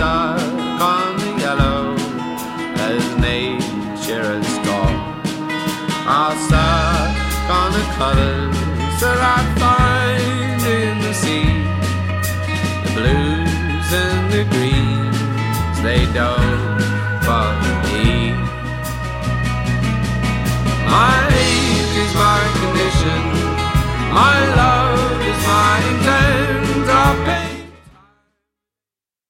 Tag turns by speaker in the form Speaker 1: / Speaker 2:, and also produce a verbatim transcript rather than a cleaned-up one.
Speaker 1: stuck on the yellow as nature has gone. I'm stuck on the colors that I find in the sea. The blues and the greens, they don't bother me. My